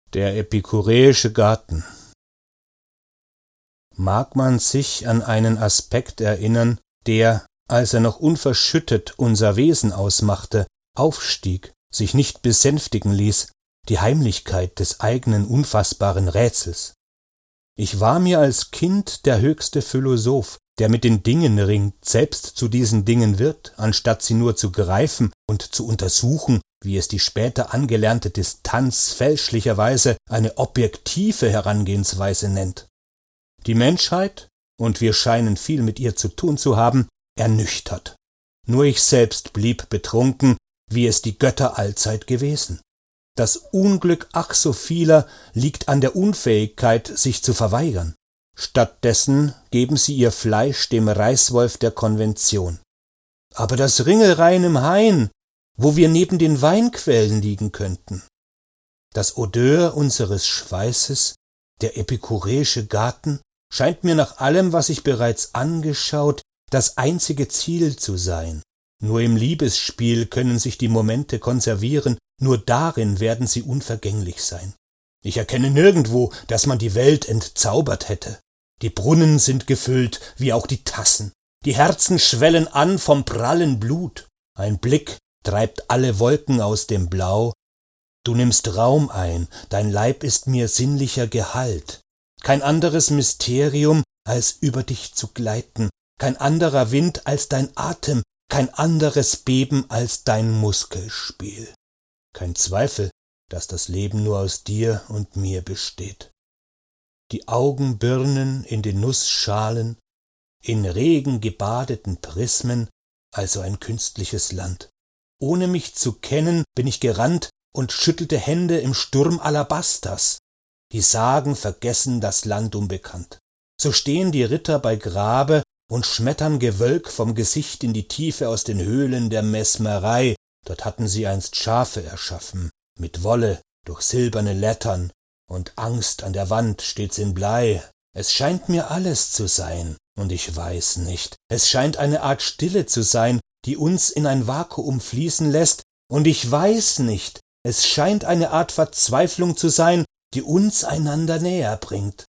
Der epikureische Garten. Mag man sich an einen Aspekt erinnern, der, als er noch unverschüttet unser Wesen ausmachte, aufstieg, sich nicht besänftigen ließ, die Heimlichkeit des eigenen unfassbaren Rätsels. Ich war mir als Kind der höchste Philosoph, der mit den Dingen ringt, selbst zu diesen Dingen wird, anstatt sie nur zu greifen und zu untersuchen, wie es die später angelernte Distanz fälschlicherweise eine objektive Herangehensweise nennt. Die Menschheit, und wir scheinen viel mit ihr zu tun zu haben, ernüchtert. Nur ich selbst blieb betrunken, wie es die Götter allzeit gewesen. Das Unglück ach so vieler liegt an der Unfähigkeit, sich zu verweigern. Stattdessen geben sie ihr Fleisch dem Reißwolf der Konvention. Aber das Ringelrein im Hain, wo wir neben den Weinquellen liegen könnten. Das Odeur unseres Schweißes, der epikureische Garten, scheint mir nach allem, was ich bereits angeschaut, das einzige Ziel zu sein. Nur im Liebesspiel können sich die Momente konservieren, nur darin werden sie unvergänglich sein. Ich erkenne nirgendwo, dass man die Welt entzaubert hätte. Die Brunnen sind gefüllt, wie auch die Tassen. Die Herzen schwellen an vom prallen Blut. Ein Blick treibt alle Wolken aus dem Blau. Du nimmst Raum ein, dein Leib ist mir sinnlicher Gehalt. Kein anderes Mysterium, als über dich zu gleiten, kein anderer Wind als dein Atem, kein anderes Beben als dein Muskelspiel. Kein Zweifel, dass das Leben nur aus dir und mir besteht. Die Augenbirnen in den Nussschalen, in Regen gebadeten Prismen, also ein künstliches Land. Ohne mich zu kennen, bin ich gerannt und schüttelte Hände im Sturm Alabasters. Die Sagen vergessen das Land unbekannt. So stehen die Ritter bei Grabe und schmettern Gewölk vom Gesicht in die Tiefe aus den Höhlen der Mesmerei. Dort hatten sie einst Schafe erschaffen, mit Wolle durch silberne Lettern, und Angst an der Wand steht's in Blei. Es scheint mir alles zu sein, und ich weiß nicht. Es scheint eine Art Stille zu sein, die uns in ein Vakuum fließen lässt, und ich weiß nicht. Es scheint eine Art Verzweiflung zu sein, die uns einander näher bringt.